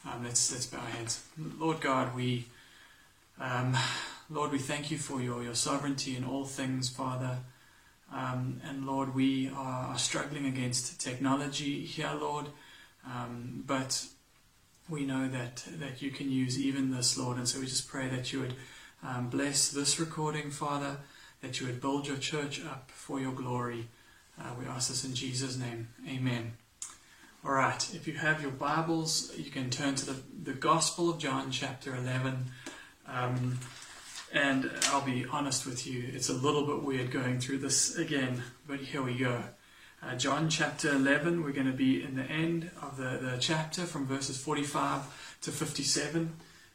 Let's bow our heads. Lord God, we thank you for your sovereignty in all things, Father. And Lord, we are struggling against technology here, Lord. But we know that you can use even this, Lord. And so we just pray that you would bless this recording, Father, that you would build your church up for your glory. We ask this in Jesus' name. Amen. All right, if you have your Bibles, you can turn to the Gospel of John, chapter 11. And I'll be honest with you, it's a little bit weird going through this again, but here we go. John chapter 11, we're going to be in the end of the chapter from verses 45 to 57.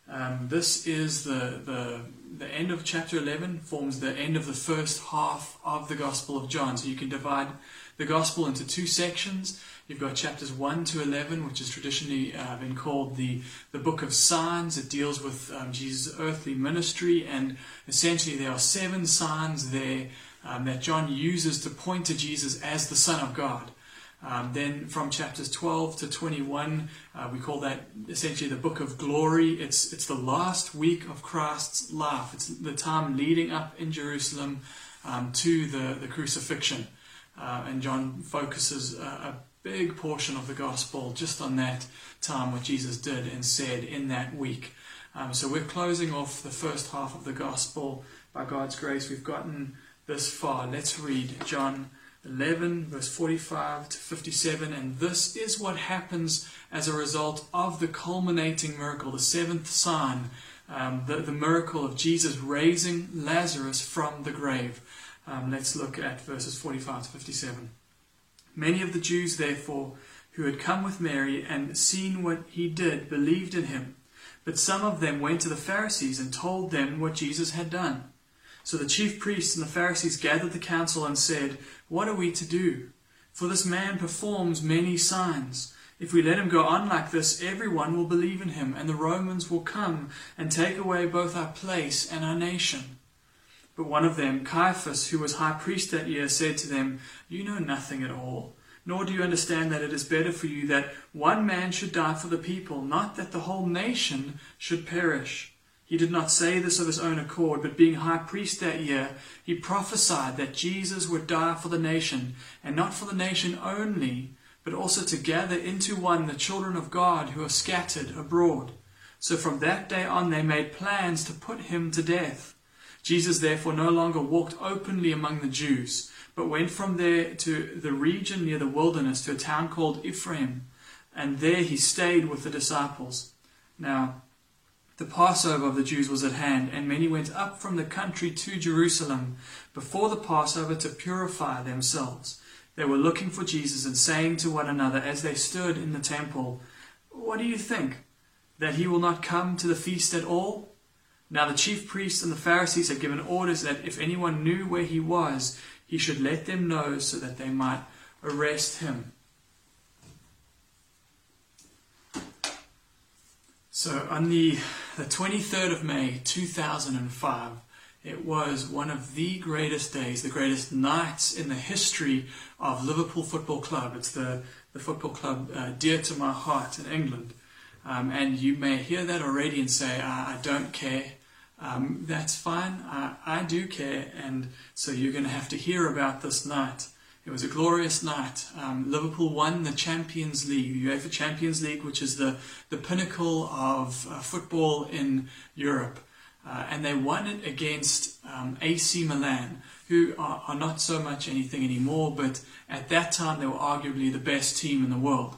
This is the end of chapter 11, forms the end of the first half of the Gospel of John. So you can divide the Gospel into two sections. You've got chapters 1 to 11, which has traditionally been called the Book of Signs. It deals with Jesus' earthly ministry, and essentially there are 7 signs there that John uses to point to Jesus as the Son of God. Then from chapters 12 to 21, we call that essentially the Book of Glory. It's the last week of Christ's life. It's the time leading up in Jerusalem to the crucifixion. And John focuses a big portion of the Gospel just on that time, what Jesus did and said in that week. So we're closing off the first half of the Gospel. By God's grace, we've gotten this far. Let's read John 11, verse 45 to 57, and this is what happens as a result of the culminating miracle, the 7th sign, the miracle of Jesus raising Lazarus from the grave. Let's look at verses 45 to 57. Many of the Jews, therefore, who had come with Mary and seen what he did, believed in him. But some of them went to the Pharisees and told them what Jesus had done. So the chief priests and the Pharisees gathered the council and said, "What are we to do? For this man performs many signs. If we let him go on like this, everyone will believe in him, and the Romans will come and take away both our place and our nation." But one of them, Caiaphas, who was high priest that year, said to them, "You know nothing at all, nor do you understand that it is better for you that one man should die for the people, not that the whole nation should perish." He did not say this of his own accord, but being high priest that year, he prophesied that Jesus would die for the nation, and not for the nation only, but also to gather into one the children of God who are scattered abroad. So from that day on they made plans to put him to death. Jesus therefore no longer walked openly among the Jews, but went from there to the region near the wilderness, to a town called Ephraim, and there he stayed with the disciples. Now the Passover of the Jews was at hand, and many went up from the country to Jerusalem before the Passover to purify themselves. They were looking for Jesus and saying to one another as they stood in the temple, "What do you think? That he will not come to the feast at all?" Now the chief priests and the Pharisees had given orders that if anyone knew where he was, he should let them know so that they might arrest him. So on the 23rd of May 2005, it was one of the greatest days, the greatest nights in the history of Liverpool Football Club. It's the football club dear to my heart in England. And you may hear that already and say, I don't care. That's fine. I do care. And so you're going to have to hear about this night. It was a glorious night. Liverpool won the Champions League, the UEFA Champions League, which is the pinnacle of football in Europe. And they won it against AC Milan, who are not so much anything anymore, but at that time they were arguably the best team in the world.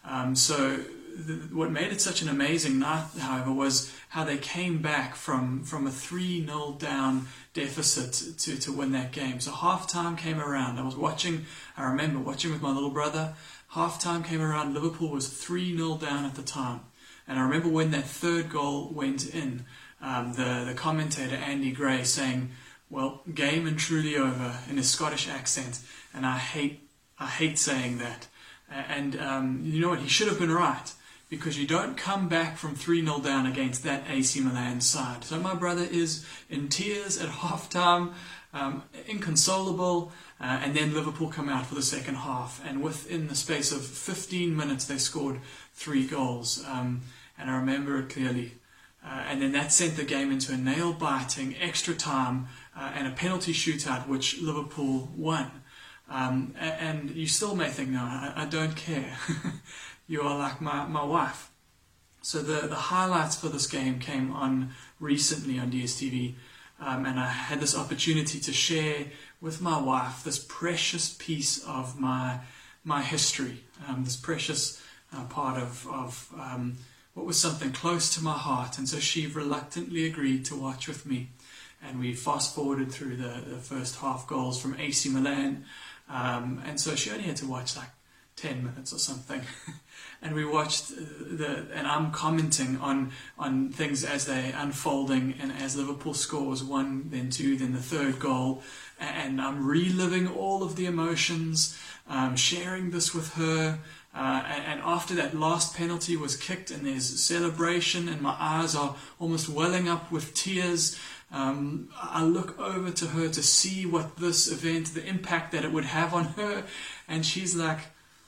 What made it such an amazing night, however, was how they came back from a 3-0 down deficit to win that game. So half-time came around. I remember watching with my little brother. Half-time came around. Liverpool was 3-0 down at the time. And I remember when that third goal went in, the commentator, Andy Gray, saying, "Well, game and truly over," in his Scottish accent. And I hate saying that. And you know what? He should have been right. Because you don't come back from 3-0 down against that AC Milan side. So my brother is in tears at halftime, inconsolable, and then Liverpool come out for the second half. And within the space of 15 minutes, they scored 3 goals. and I remember it clearly. And then that sent the game into a nail-biting extra time and a penalty shootout, which Liverpool won. And you still may think, no, I don't care. You are like my wife. So the highlights for this game came on recently on DSTV, and I had this opportunity to share with my wife this precious piece of my history, this precious part of what was something close to my heart. And so she reluctantly agreed to watch with me. And we fast forwarded through the first half goals from AC Milan. And so she only had to watch like 10 minutes or something. And we watched and I'm commenting on things as they're unfolding, and as Liverpool scores 1, then 2, then the third goal. And I'm reliving all of the emotions, sharing this with her. And after that last penalty was kicked and there's celebration and my eyes are almost welling up with tears, I look over to her to see what this event, the impact that it would have on her, and she's like,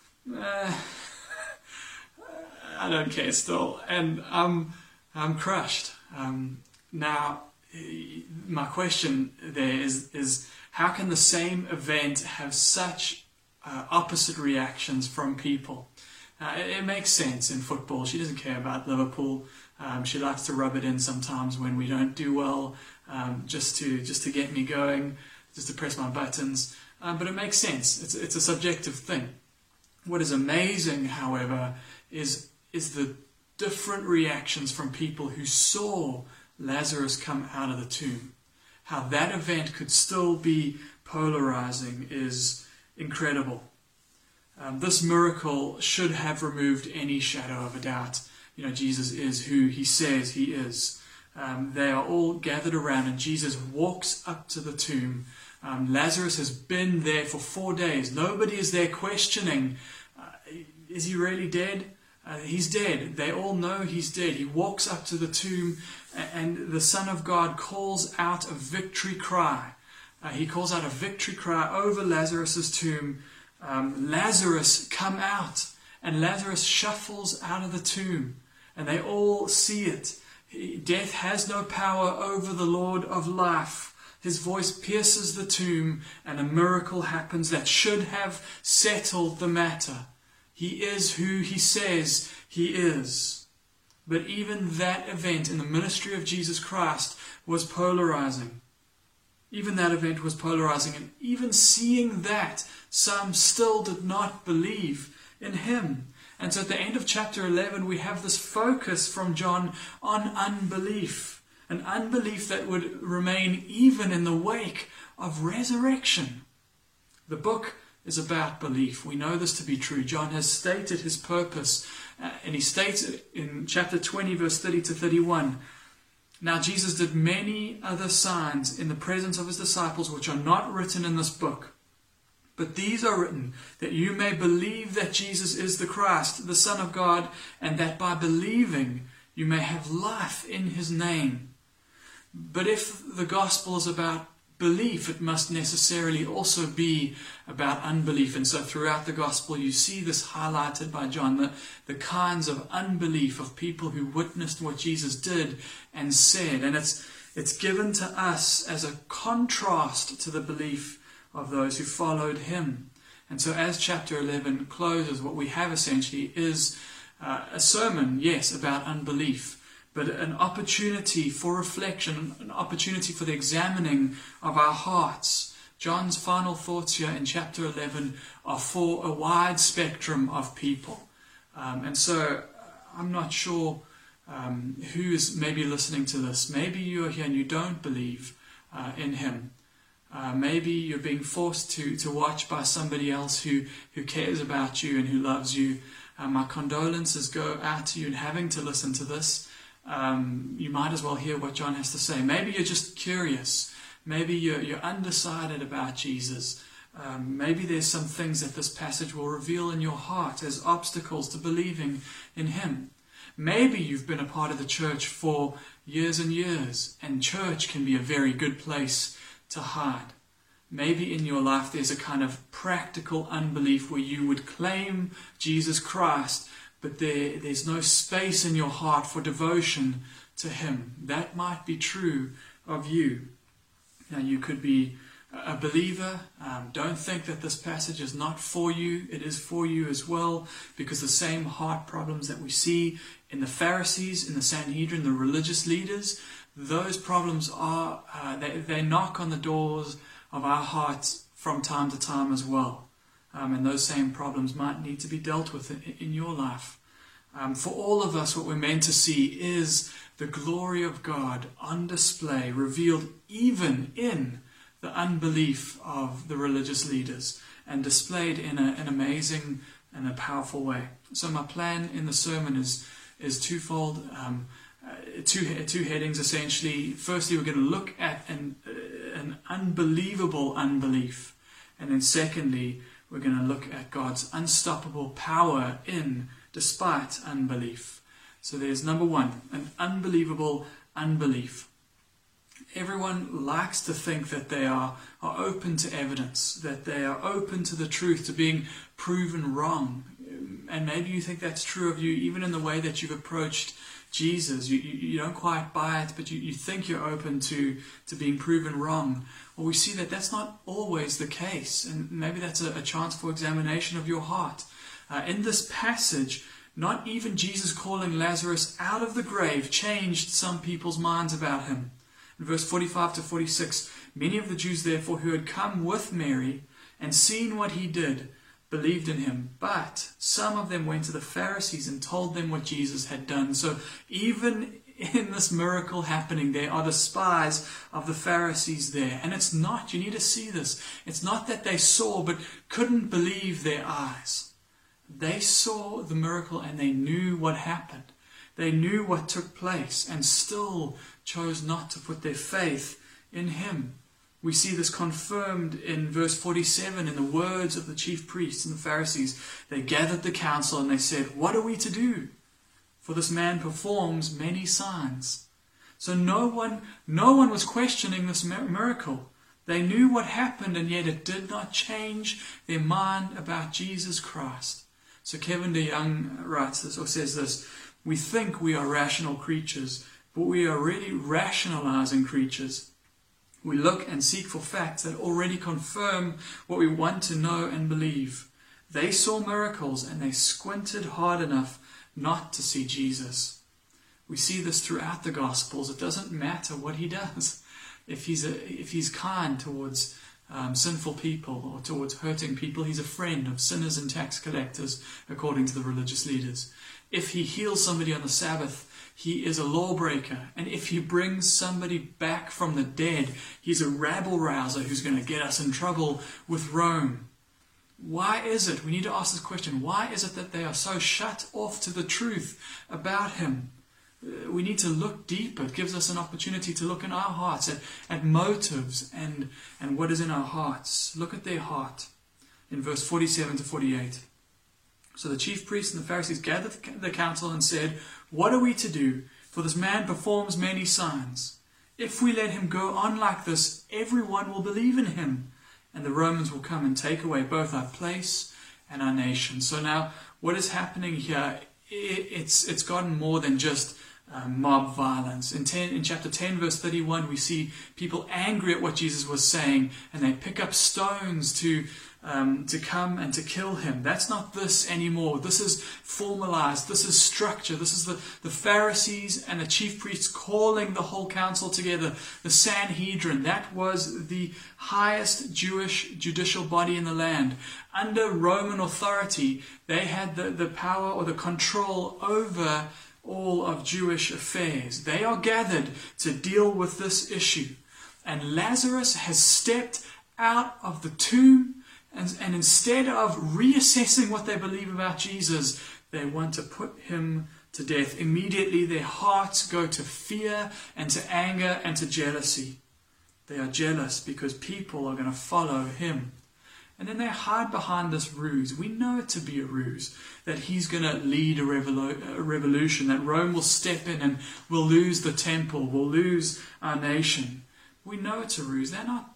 I don't care still, and I'm crushed. Now, my question there is how can the same event have such opposite reactions from people? It makes sense in football. She doesn't care about Liverpool. She likes to rub it in sometimes when we don't do well, just to get me going, just to press my buttons. But it makes sense. It's a subjective thing. What is amazing, however, is the different reactions from people who saw Lazarus come out of the tomb. How that event could still be polarizing is incredible. This miracle should have removed any shadow of a doubt. Jesus is who he says he is. They are all gathered around and Jesus walks up to the tomb. Lazarus has been there for 4 days. Nobody is there questioning, is he really dead? He's dead. They all know he's dead. He walks up to the tomb and the Son of God calls out a victory cry. He calls out a victory cry over Lazarus' tomb. Lazarus, come out. And Lazarus shuffles out of the tomb. And they all see it. Death has no power over the Lord of life. His voice pierces the tomb and a miracle happens that should have settled the matter. He is who he says he is. But even that event in the ministry of Jesus Christ was polarizing. Even that event was polarizing. And even seeing that, some still did not believe in him. And so at the end of chapter 11, we have this focus from John on unbelief. An unbelief that would remain even in the wake of resurrection. The book is about belief. We know this to be true. John has stated his purpose, and he states it in chapter 20, verse 30 to 31. Now Jesus did many other signs in the presence of his disciples, which are not written in this book. But these are written that you may believe that Jesus is the Christ, the Son of God, and that by believing you may have life in his name. But if the gospel is about belief, it must necessarily also be about unbelief. And so throughout the gospel you see this highlighted by John, the kinds of unbelief of people who witnessed what Jesus did and said. And it's given to us as a contrast to the belief of those who followed him. And so as chapter 11 closes, what we have essentially is a sermon, yes, about unbelief, but an opportunity for reflection, an opportunity for the examining of our hearts. John's final thoughts here in chapter 11 are for a wide spectrum of people. And so I'm not sure who is maybe listening to this. Maybe you're here and you don't believe in him. Maybe you're being forced to watch by somebody else who cares about you and who loves you. My condolences go out to you in having to listen to this. You might as well hear what John has to say. Maybe you're just curious. Maybe you're undecided about Jesus. Maybe there's some things that this passage will reveal in your heart as obstacles to believing in him. Maybe you've been a part of the church for years and years, and church can be a very good place to hide. Maybe in your life there's a kind of practical unbelief where you would claim Jesus Christ, but there's no space in your heart for devotion to Him. That might be true of you. Now, you could be a believer. Don't think that this passage is not for you. It is for you as well, because the same heart problems that we see in the Pharisees, in the Sanhedrin, the religious leaders, those problems are, they knock on the doors of our hearts from time to time as well. And those same problems might need to be dealt with in your life. For all of us, what we're meant to see is the glory of God on display, revealed even in the unbelief of the religious leaders, and displayed in an amazing and a powerful way. So my plan in the sermon is twofold, two headings essentially. Firstly, we're going to look at an unbelievable unbelief, and then secondly, we're going to look at God's unstoppable power in despite unbelief. So there's number one, an unbelievable unbelief. Everyone likes to think that they are open to evidence, that they are open to the truth, to being proven wrong. And maybe you think that's true of you, even in the way that you've approached Jesus. You don't quite buy it, but you think you're open to being proven wrong. Well, we see that that's not always the case, and maybe that's a chance for examination of your heart. In this passage, not even Jesus calling Lazarus out of the grave changed some people's minds about him. In verse 45 to 46, many of the Jews therefore who had come with Mary and seen what he did believed in him. But some of them went to the Pharisees and told them what Jesus had done. So even in this miracle happening, there are the spies of the Pharisees there. And it's not, you need to see this, it's not that they saw but couldn't believe their eyes. They saw the miracle and they knew what happened. They knew what took place and still chose not to put their faith in him. We see this confirmed in verse 47 in the words of the chief priests and the Pharisees. They gathered the council and they said, "What are we to do? For this man performs many signs." So no one was questioning this miracle. They knew what happened, and yet it did not change their mind about Jesus Christ. So Kevin DeYoung writes this, or says this: we think we are rational creatures, but we are really rationalizing creatures. We look and seek for facts that already confirm what we want to know and believe. They saw miracles and they squinted hard enough not to see Jesus. We see this throughout the Gospels. It doesn't matter what he does. If he's kind towards sinful people or towards hurting people, he's a friend of sinners and tax collectors, according to the religious leaders. If he heals somebody on the Sabbath, he is a lawbreaker. And if he brings somebody back from the dead, he's a rabble-rouser who's going to get us in trouble with Rome. Why is it? We need to ask this question. Why is it that they are so shut off to the truth about him? We need to look deeper. It gives us an opportunity to look in our hearts at motives and what is in our hearts. Look at their heart in verse 47 to 48. So the chief priests and the Pharisees gathered the council and said, "What are we to do? For this man performs many signs. If we let him go on like this, everyone will believe in him, and the Romans will come and take away both our place and our nation." So now, what is happening here? It's gotten more than just mob violence. In chapter 10, verse 31, we see people angry at what Jesus was saying, and they pick up stones to come and to kill him. That's not this anymore. This is formalized. This is structure. This is the Pharisees and the chief priests calling the whole council together. The Sanhedrin, that was the highest Jewish judicial body in the land. Under Roman authority, they had the power or the control over all of Jewish affairs. They are gathered to deal with this issue. And Lazarus has stepped out of the tomb, and instead of reassessing what they believe about Jesus, they want to put him to death. Immediately their hearts go to fear and to anger and to jealousy. They are jealous because people are going to follow him. And then they hide behind this ruse. We know it to be a ruse, that he's going to lead a revolution, that Rome will step in and we'll lose the temple, we'll lose our nation. We know it's a ruse. They're not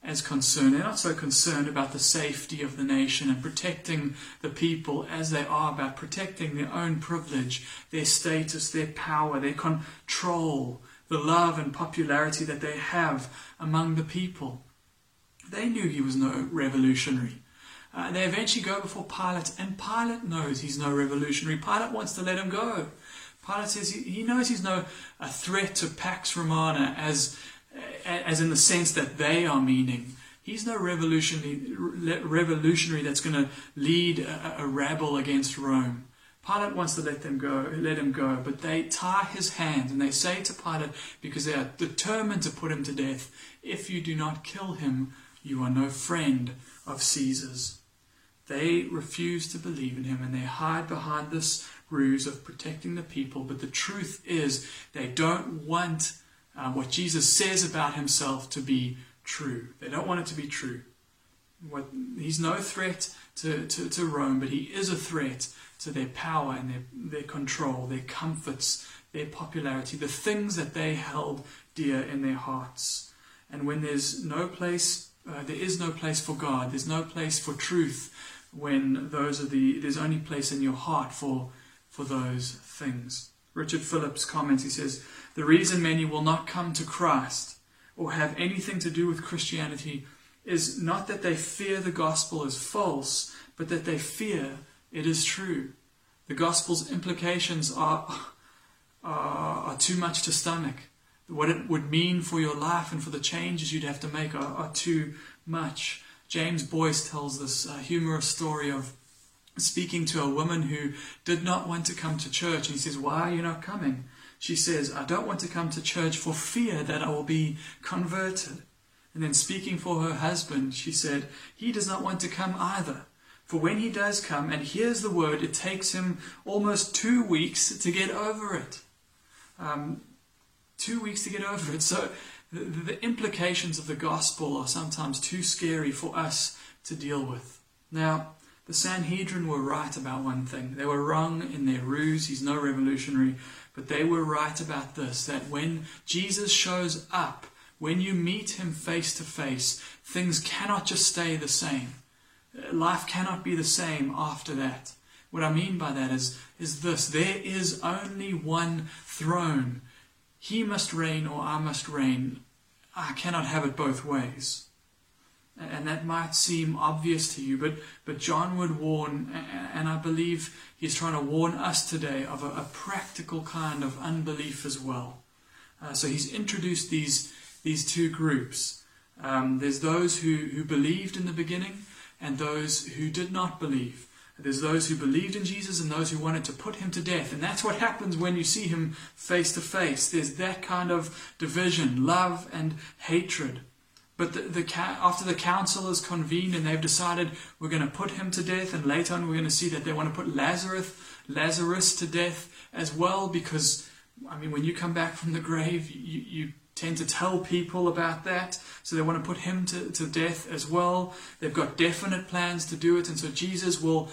as concerned. They're not so concerned about the safety of the nation and protecting the people as they are about protecting their own privilege, their status, their power, their control, the love and popularity that they have among the people. They knew he was no revolutionary. They eventually go before Pilate, and Pilate knows he's no revolutionary. Pilate wants to let him go. Pilate says he knows he's no a threat to Pax Romana as in the sense that they are meaning. He's no revolutionary that's going to lead a rabble against Rome. Pilate wants to let him go, but they tie his hands and they say to Pilate, because they are determined to put him to death, if you do not kill him, you are no friend of Caesar's. They refuse to believe in him and they hide behind this ruse of protecting the people, but the truth is they don't want what Jesus says about himself to be true. They don't want it to be true. He's no threat to Rome, but he is a threat to their power and their control, their comforts, their popularity, the things that they held dear in their hearts. And when there's no place, there is no place for God, there's no place for truth, when there's only place in your heart for those things. Richard Phillips comments, he says, the reason many will not come to Christ or have anything to do with Christianity is not that they fear the gospel is false, but that they fear it is true. The gospel's implications are too much to stomach. What it would mean for your life and for the changes you'd have to make are too much. James Boyce tells this humorous story of speaking to a woman who did not want to come to church. And he says, why are you not coming? She says, I don't want to come to church for fear that I will be converted. And then speaking for her husband, she said, he does not want to come either. For when he does come and hears the word, it takes him almost 2 weeks to get over it. 2 weeks to get over it. So the implications of the gospel are sometimes too scary for us to deal with. Now, the Sanhedrin were right about one thing. They were wrong in their ruse. He's no revolutionary. But they were right about this, that when Jesus shows up, when you meet him face to face, things cannot just stay the same. Life cannot be the same after that. What I mean by that is this. There is only one throne. He must reign or I must reign. I cannot have it both ways. And that might seem obvious to you, but John would warn, and I believe he's trying to warn us today of a practical kind of unbelief as well. So he's introduced these two groups. There's those who believed in the beginning and those who did not believe. There's those who believed in Jesus and those who wanted to put him to death. And that's what happens when you see him face to face. There's that kind of division, love and hatred. But after the council is convened and they've decided we're going to put him to death, and later on we're going to see that they want to put Lazarus to death as well, because, I mean, when you come back from the grave, you tend to tell people about that. So they want to put him to death as well. They've got definite plans to do it, and so Jesus will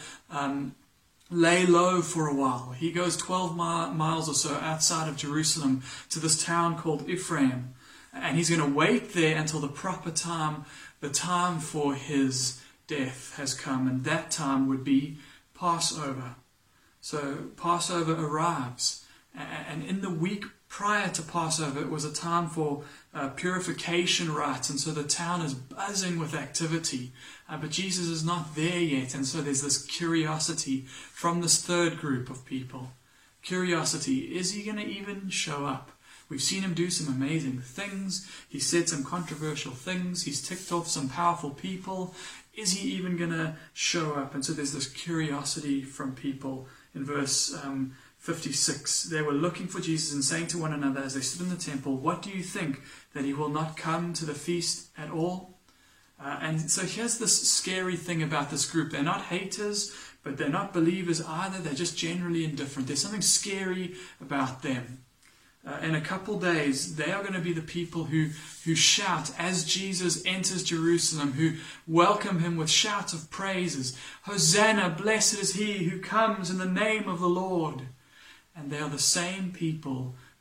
lay low for a while. He goes 12 miles or so outside of Jerusalem to this town called Ephraim. And he's going to wait there until the proper time, the time for his death has come. And that time would be Passover. So Passover arrives. And in the week prior to Passover, it was a time for purification rites. And so the town is buzzing with activity. But Jesus is not there yet. And so there's this curiosity from this third group of people. Curiosity, is he going to even show up? We've seen him do some amazing things. He said some controversial things. He's ticked off some powerful people. Is he even going to show up? And so there's this curiosity from people. In verse 56, they were looking for Jesus and saying to one another as they stood in the temple, what do you think, that he will not come to the feast at all? And so here's this scary thing about this group. They're not haters, but they're not believers either. They're just generally indifferent. There's something scary about them. In a couple days, they are going to be the people who shout as Jesus enters Jerusalem, who welcome him with shouts of praises. Hosanna, blessed is he who comes in the name of the Lord. And they are the same people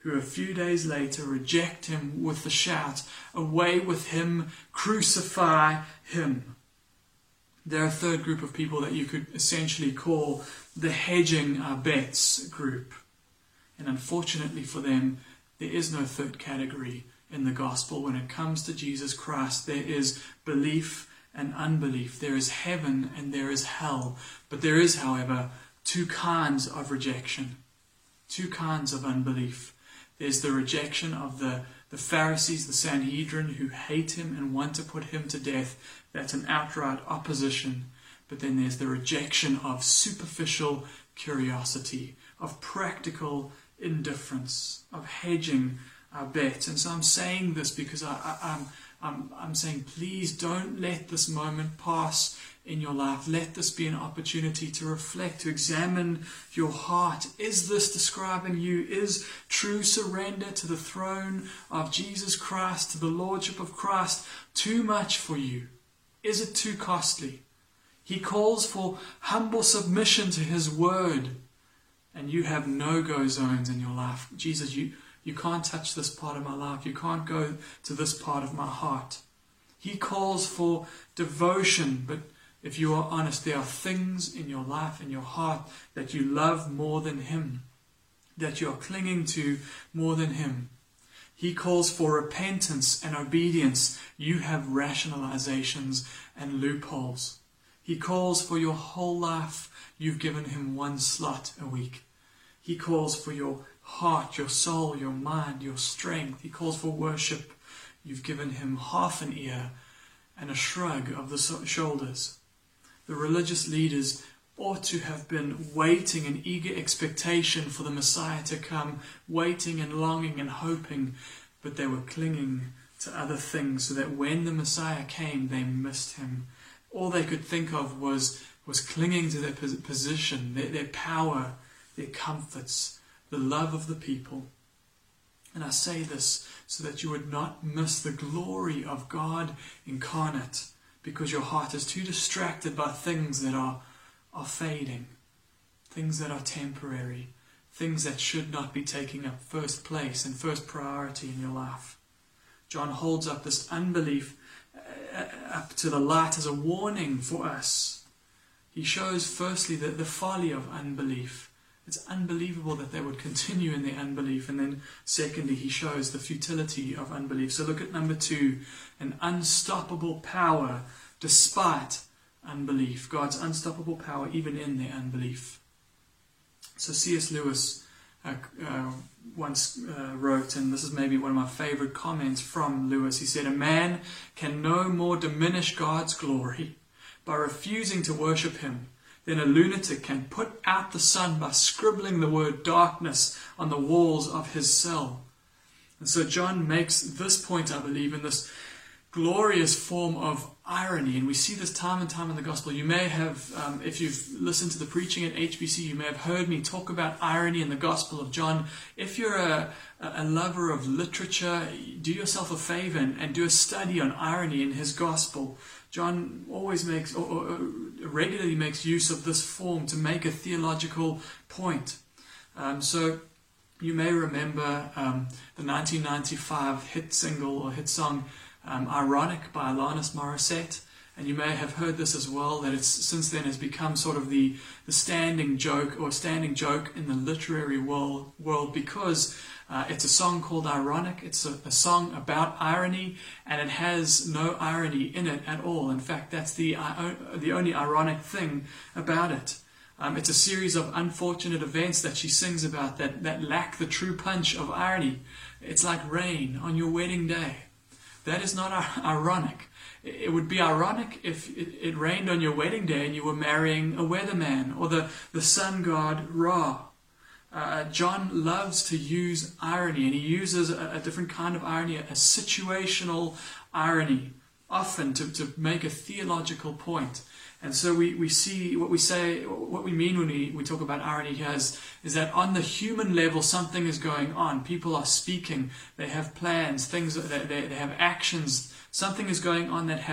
who a few days later reject him with the shout, "Away with him, crucify him." There are a third group of people that you could essentially call the hedging our bets group. And unfortunately for them, there is no third category in the gospel. When it comes to Jesus Christ, there is belief and unbelief. There is heaven and there is hell. But there is, however, two kinds of rejection, two kinds of unbelief. There's the rejection of the Pharisees, the Sanhedrin, who hate him and want to put him to death. That's an outright opposition. But then there's the rejection of superficial curiosity, of practical indifference, of hedging our bet. And so I'm saying this because I'm saying, please don't let this moment pass in your life. Let this be an opportunity to reflect, to examine your heart. Is this describing you? Is true surrender to the throne of Jesus Christ, to the Lordship of Christ, too much for you? Is it too costly? He calls for humble submission to His word, and you have no-go zones in your life. Jesus, you can't touch this part of my life. You can't go to this part of my heart. He calls for devotion, but if you are honest, there are things in your life, in your heart, that you love more than Him, that you are clinging to more than Him. He calls for repentance and obedience. You have rationalizations and loopholes. He calls for your whole life. You've given Him one slot a week. He calls for your heart, your soul, your mind, your strength. He calls for worship. You've given Him half an ear and a shrug of the shoulders. The religious leaders ought to have been waiting in eager expectation for the Messiah to come, waiting and longing and hoping, but they were clinging to other things so that when the Messiah came, they missed Him. All they could think of was clinging to their position, their power, their comforts, the love of the people. And I say this so that you would not miss the glory of God incarnate, because your heart is too distracted by things that are fading, things that are temporary, things that should not be taking up first place and first priority in your life. John holds up this unbelief up to the light as a warning for us. He shows firstly the folly of unbelief. It's unbelievable that they would continue in their unbelief. And then secondly, he shows the futility of unbelief. So look at number 2, an unstoppable power despite unbelief. God's unstoppable power even in their unbelief. So C.S. Lewis once wrote, and this is maybe one of my favorite comments from Lewis, he said, "A man can no more diminish God's glory by refusing to worship Him than a lunatic can put out the sun by scribbling the word darkness on the walls of his cell." And so John makes this point, I believe, in this glorious form of irony. And we see this time and time in the gospel. You may have, if you've listened to the preaching at HBC, you may have heard me talk about irony in the Gospel of John. If you're a lover of literature, do yourself a favor and do a study on irony in his gospel. John always makes, or regularly makes use of this form to make a theological point. So you may remember the 1995 hit single or hit song, Ironic by Alanis Morissette. And you may have heard this as well, that it's since then has become sort of the standing joke in the literary world because it's a song called Ironic. It's a song about irony, and it has no irony in it at all. In fact, that's the only ironic thing about it. It's a series of unfortunate events that she sings about that lack the true punch of irony. It's like rain on your wedding day. That is not ironic. It would be ironic if it rained on your wedding day and you were marrying a weatherman or the sun god Ra. John loves to use irony, and he uses a different kind of irony, a situational irony, often to make a theological point. And so we see what we mean when we talk about irony here is that on the human level something is going on. People are speaking, they have plans, they have actions. Something is going on that has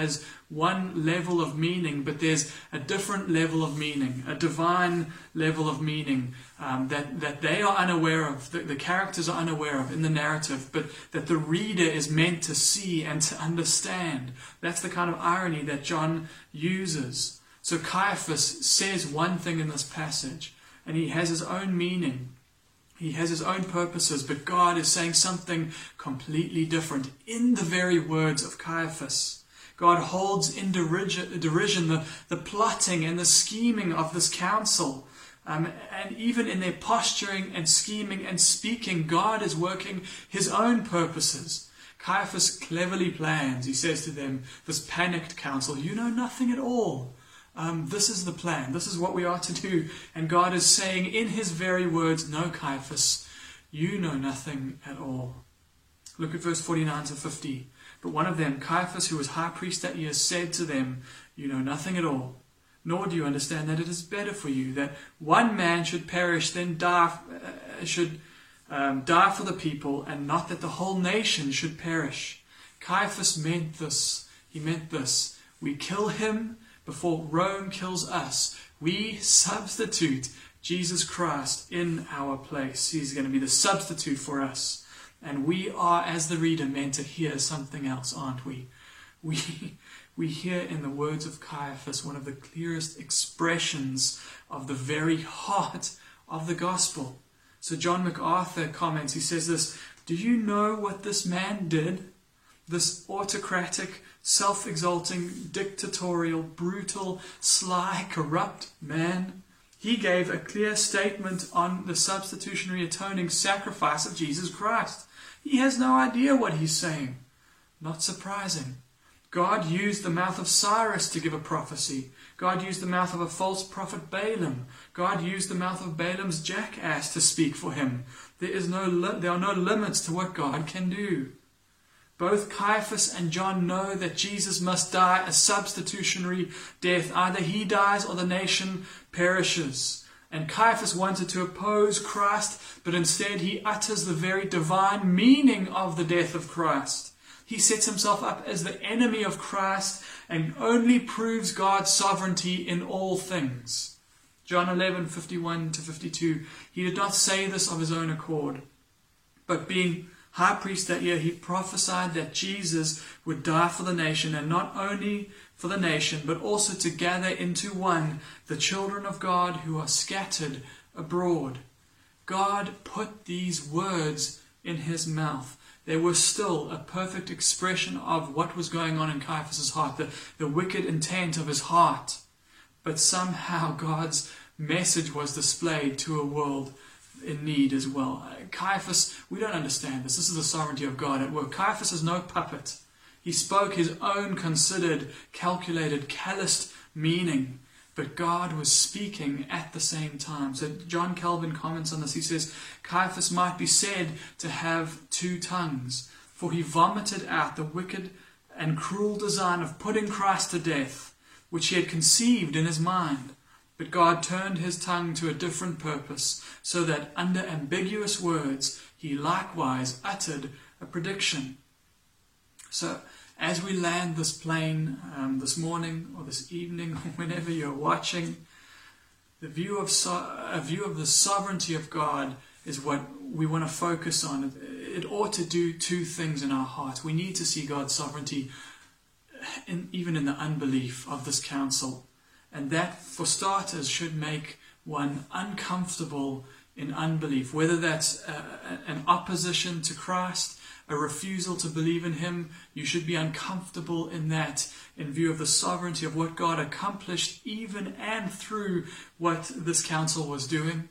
one level of meaning, but there's a different level of meaning, a divine level of meaning that they are unaware of, the characters are unaware of in the narrative, but that the reader is meant to see and to understand. That's the kind of irony that John uses. So Caiaphas says one thing in this passage, and he has his own meaning. He has his own purposes, but God is saying something completely different in the very words of Caiaphas. God holds in derision the plotting and the scheming of this council. And even in their posturing and scheming and speaking, God is working his own purposes. Caiaphas cleverly plans. He says to them, this panicked council, you know nothing at all. This is the plan. This is what we are to do. And God is saying in his very words, no, Caiaphas, you know nothing at all. Look at verse 49 to 50. But one of them, Caiaphas, who was high priest that year, said to them, you know nothing at all, nor do you understand that it is better for you that one man should perish than die for the people, and not that the whole nation should perish. Caiaphas meant this. He meant this. We kill him before Rome kills us. We substitute Jesus Christ in our place. He's going to be the substitute for us. And we are, as the reader, meant to hear something else, aren't we? We hear in the words of Caiaphas one of the clearest expressions of the very heart of the gospel. So John MacArthur comments, he says this, do you know what this man did? This autocratic, self-exalting, dictatorial, brutal, sly, corrupt man. He gave a clear statement on the substitutionary atoning sacrifice of Jesus Christ. He has no idea what he's saying. Not surprising. God used the mouth of Cyrus to give a prophecy. God used the mouth of a false prophet Balaam. God used the mouth of Balaam's jackass to speak for him. There are no limits to what God can do. Both Caiaphas and John know that Jesus must die a substitutionary death. Either he dies or the nation perishes. And Caiaphas wanted to oppose Christ, but instead he utters the very divine meaning of the death of Christ. He sets himself up as the enemy of Christ and only proves God's sovereignty in all things. John 11:51 to 52. He did not say this of his own accord, but being high priest that year, he prophesied that Jesus would die for the nation, and not only for the nation, but also to gather into one the children of God who are scattered abroad. God put these words in his mouth. They were still a perfect expression of what was going on in Caiaphas' heart, the wicked intent of his heart. But somehow God's message was displayed to a world in need as well. Caiaphas, we don't understand this. This is the sovereignty of God at work. Caiaphas is no puppet. He spoke his own considered, calculated, calloused meaning, but God was speaking at the same time. So John Calvin comments on this. He says, Caiaphas might be said to have two tongues, for he vomited out the wicked and cruel design of putting Christ to death, which he had conceived in his mind. But God turned his tongue to a different purpose, so that under ambiguous words he likewise uttered a prediction. So, as we land this plane this morning or this evening, or whenever you're watching, a view of the sovereignty of God is what we want to focus on. It ought to do two things in our hearts. We need to see God's sovereignty even in the unbelief of this council. And that, for starters, should make one uncomfortable in unbelief, whether that's an opposition to Christ, a refusal to believe in him. You should be uncomfortable in that, in view of the sovereignty of what God accomplished even and through what this council was doing.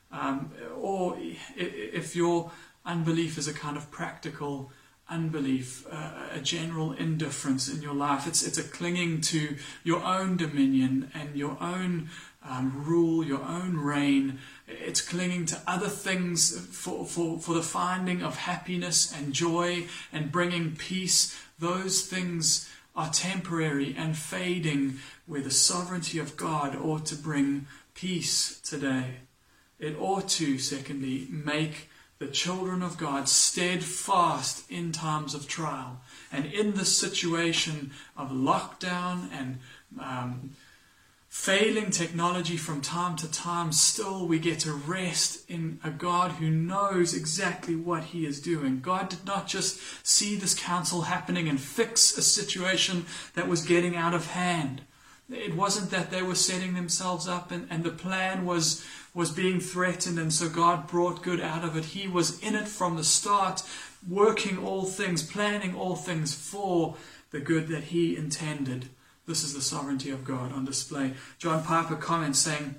Or if your unbelief is a kind of practical unbelief, a general indifference in your life, it's a clinging to your own dominion and your own rule, your own reign. It's clinging to other things for the finding of happiness and joy and bringing peace. Those things are temporary and fading, where the sovereignty of God ought to bring peace today. It ought to, secondly, make the children of God steadfast in times of trial. And in this situation of lockdown and failing technology from time to time, still we get to rest in a God who knows exactly what he is doing. God did not just see this council happening and fix a situation that was getting out of hand. It wasn't that they were setting themselves up and the plan was being threatened, and so God brought good out of it. He was in it from the start, working all things, planning all things for the good that he intended. This is the sovereignty of God on display. John Piper comments saying,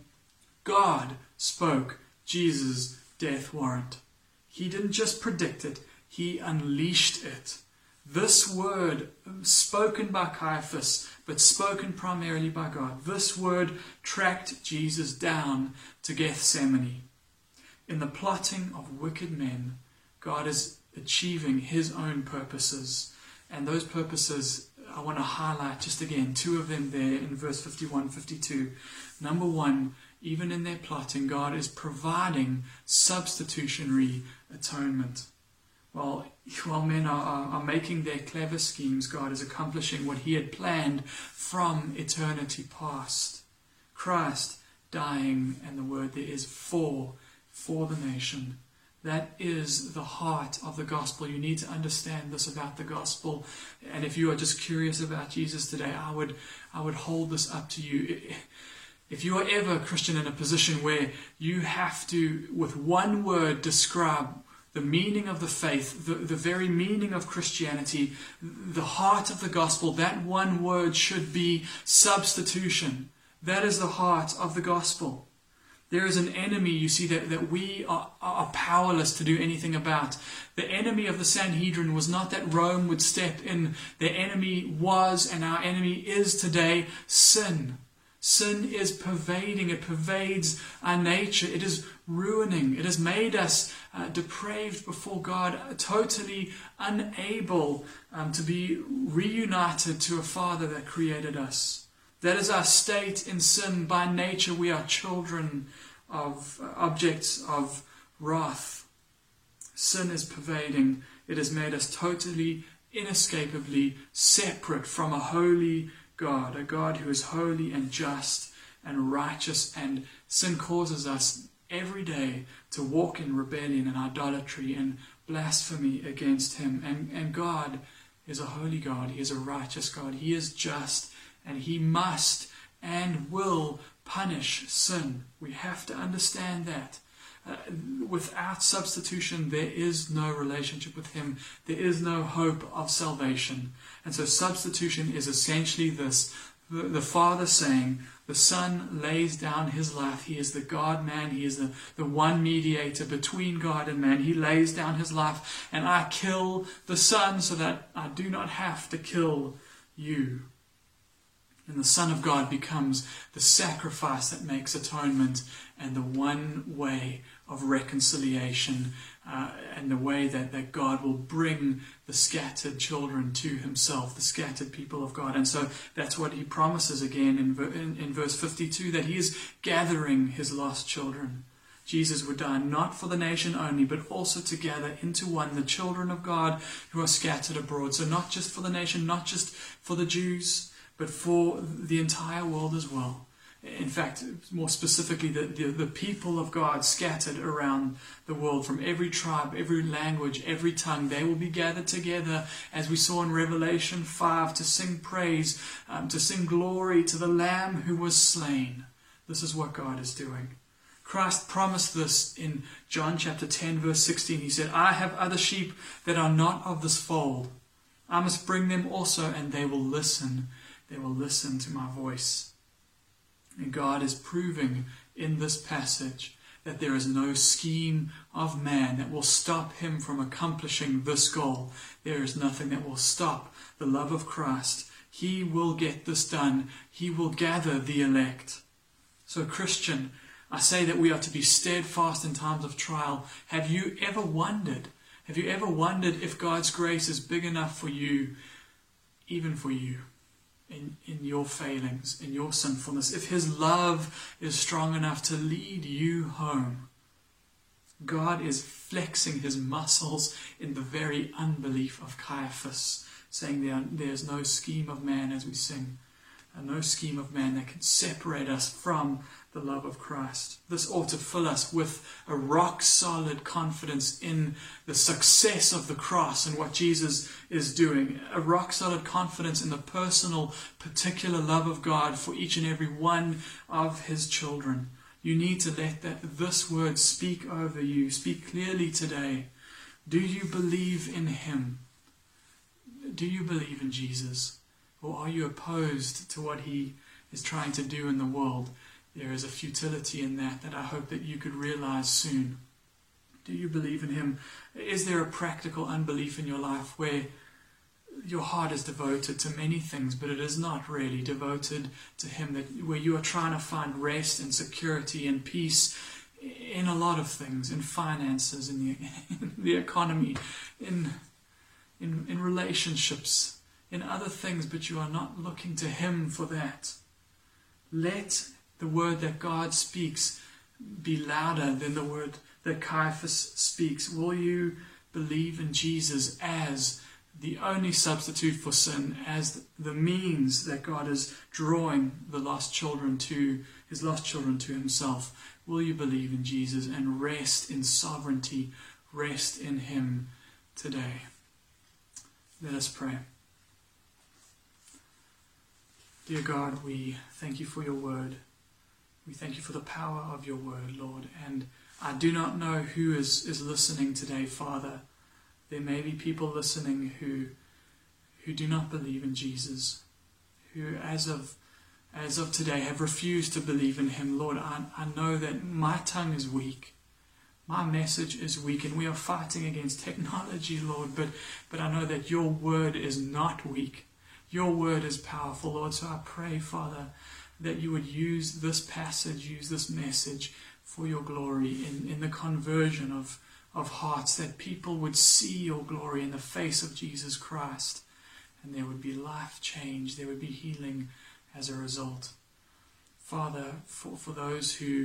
God spoke Jesus' death warrant. He didn't just predict it, he unleashed it. This word, spoken by Caiaphas, but spoken primarily by God, this word tracked Jesus down to Gethsemane. In the plotting of wicked men, God is achieving his own purposes. And those purposes, I want to highlight just again, two of them there in verse 51, 52. Number one, even in their plotting, God is providing substitutionary atonement. While men are making their clever schemes, God is accomplishing what he had planned from eternity past. Christ dying, and the word there is for the nation. That is the heart of the gospel. You need to understand this about the gospel. And if you are just curious about Jesus today, I would hold this up to you. If you are ever a Christian in a position where you have to, with one word, describe the meaning of the faith, the very meaning of Christianity, the heart of the gospel, that one word should be substitution. That is the heart of the gospel. There is an enemy, you see, that we are powerless to do anything about. The enemy of the Sanhedrin was not that Rome would step in. The enemy was, and our enemy is today, sin. Sin is pervading. It pervades our nature. It is ruining. It has made us depraved before God, totally unable to be reunited to a Father that created us. That is our state in sin. By nature, we are children of objects of wrath. Sin is pervading. It has made us totally, inescapably separate from a holy God, a God who is holy and just and righteous, and sin causes us every day to walk in rebellion and idolatry and blasphemy against him. And God is a holy God. He is a righteous God. He is just, and he must and will punish sin. We have to understand that. Without substitution, there is no relationship with him. There is no hope of salvation. And so substitution is essentially this. The Father saying, the Son lays down his life. He is the God-man. He is the one mediator between God and man. He lays down his life, and I kill the Son so that I do not have to kill you. And the Son of God becomes the sacrifice that makes atonement and the one way of reconciliation and the way that God will bring the scattered children to himself, the scattered people of God. And so that's what he promises again in verse 52, that he is gathering his lost children. Jesus would die not for the nation only, but also to gather into one the children of God who are scattered abroad. So not just for the nation, not just for the Jews, but for the entire world as well. In fact, more specifically, the people of God scattered around the world from every tribe, every language, every tongue, they will be gathered together, as we saw in Revelation 5, to sing praise, to sing glory to the Lamb who was slain. This is what God is doing. Christ promised this in John chapter 10, verse 16. He said, I have other sheep that are not of this fold. I must bring them also, and they will listen. They will listen to my voice. And God is proving in this passage that there is no scheme of man that will stop him from accomplishing this goal. There is nothing that will stop the love of Christ. He will get this done. He will gather the elect. So, Christian, I say that we are to be steadfast in times of trial. Have you ever wondered if God's grace is big enough for you, even for you? In your failings, in your sinfulness, if his love is strong enough to lead you home, God is flexing his muscles in the very unbelief of Caiaphas, saying there's no scheme of man, as we sing, and no scheme of man that can separate us from the love of Christ. This ought to fill us with a rock-solid confidence in the success of the cross and what Jesus is doing. A rock-solid confidence in the personal, particular love of God for each and every one of his children. You need to let this word speak over you. Speak clearly today. Do you believe in him? Do you believe in Jesus? Or are you opposed to what he is trying to do in the world? There is a futility in that I hope that you could realize soon. Do you believe in him? Is there a practical unbelief in your life where your heart is devoted to many things, but it is not really devoted to him, where you are trying to find rest and security and peace in a lot of things, in finances, in the economy, in relationships, in other things, but you are not looking to him for that? Let the word that God speaks be louder than the word that Caiaphas speaks. Will you believe in Jesus as the only substitute for sin, as the means that God is drawing his lost children to himself? Will you believe in Jesus and rest in sovereignty, rest in him today? Let us pray. Dear God, we thank you for your word. We thank you for the power of your word, Lord. And I do not know who is listening today, Father. There may be people listening who do not believe in Jesus, who as of today have refused to believe in him. Lord, I know that my tongue is weak. My message is weak, and we are fighting against technology, Lord. But I know that your word is not weak. Your word is powerful, Lord. So I pray, Father, that you would use this passage, use this message for your glory in the conversion of hearts, that people would see your glory in the face of Jesus Christ, and there would be life change, there would be healing as a result. Father, for those who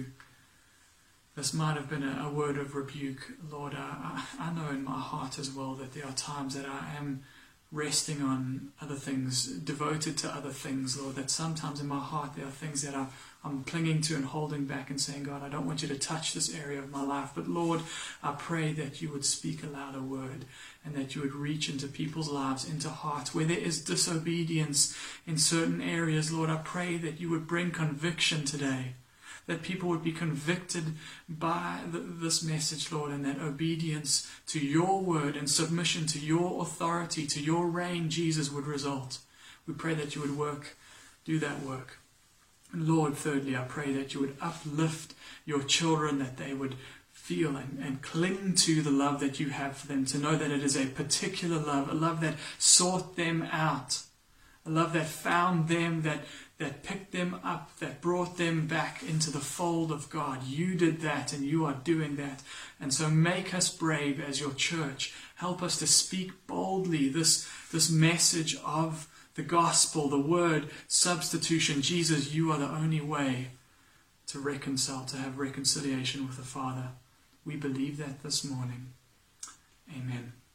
this might have been a word of rebuke, Lord, I know in my heart as well that there are times that I am resting on other things, devoted to other things, Lord, that sometimes in my heart there are things that I'm clinging to and holding back and saying, God, I don't want you to touch this area of my life. But Lord, I pray that you would speak a louder word and that you would reach into people's lives, into hearts where there is disobedience in certain areas. Lord, I pray that you would bring conviction today, that people would be convicted by this message, Lord, and that obedience to your word and submission to your authority, to your reign, Jesus, would result. We pray that you would do that work. And Lord, thirdly, I pray that you would uplift your children, that they would feel and cling to the love that you have for them, to know that it is a particular love, a love that sought them out, a love that found them, that picked them up, that brought them back into the fold of God. You did that, and you are doing that. And so make us brave as your church. Help us to speak boldly this message of the gospel, the word, substitution. Jesus, you are the only way to reconcile, to have reconciliation with the Father. We believe that this morning. Amen.